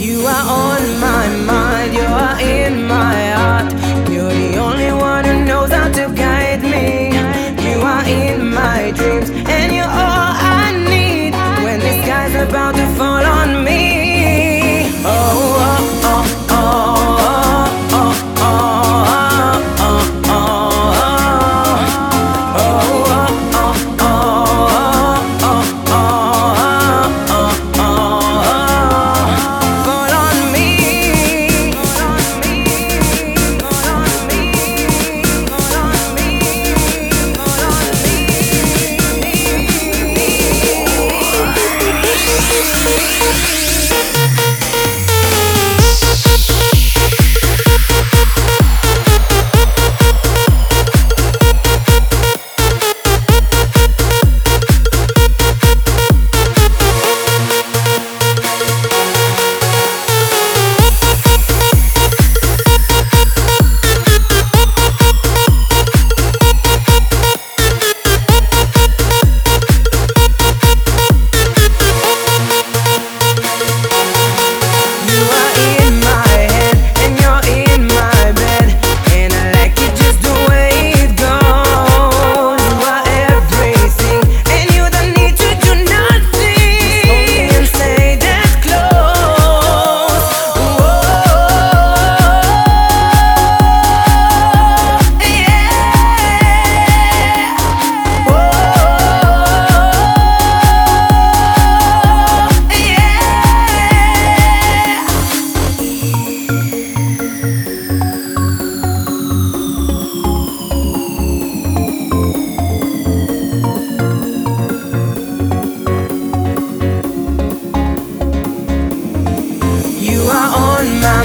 You are on my mind, you are in my heart. You're the only one who knows how to guide me. You are in my dreams, and you're all I need when the sky's about to fall on me. Oh, oh, oh, oh, oh, oh, oh, oh, oh, oh, oh, fall on me, fall on me, fall on me, fall on me, fall You are on my